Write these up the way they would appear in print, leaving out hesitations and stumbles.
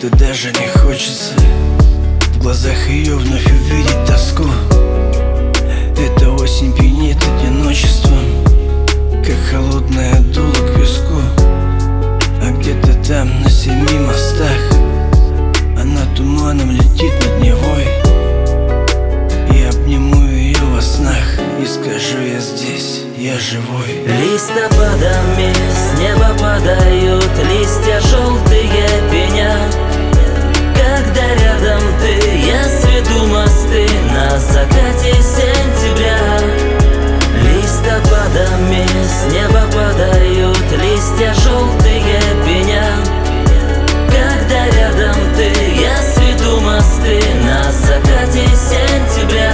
будто даже не хочется в глазах ее вновь увидеть тоску. Эта осень пьянит одиночеством, как холодное дуло к виску. А где-то там, на 7 мостах, она туманом летит над Невой. Я обниму ее во снах и скажу: я здесь, я живой. Листопадами с неба падают листья желтые пеня. Когда рядом ты, я сведу мосты на закате сентября. Листопадами с неба падают листья желтые пеня. Когда рядом ты, я сведу мосты на закате сентября.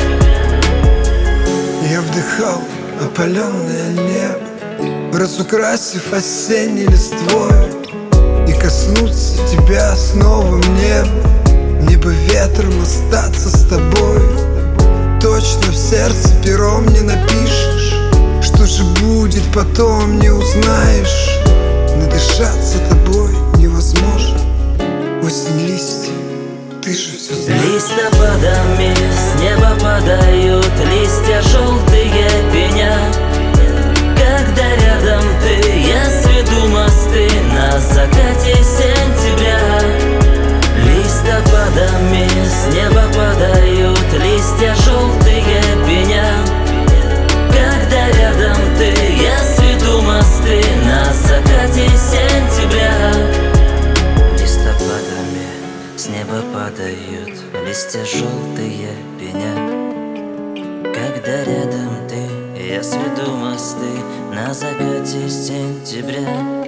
Я вдыхал опаленное небо, разукрасив осенней листвой, и коснуться тебя снова мне бы ветром остаться с тобой. Точно в сердце пером не напишешь, что же будет потом, не узнаешь. Надышаться тобой невозможно. Осень, листья, ты же все знаешь. Листопадами с неба падают листья желтые пеня. Когда рядом ты, я сведу мосты на закате сентября. Листопадами с неба падают листья желтые пеня. Когда рядом ты, я сведу мосты на закате сентября. Листопадами с неба падают листья желтые пеня. Когда рядом ты, я сведу мосты на закате сентября.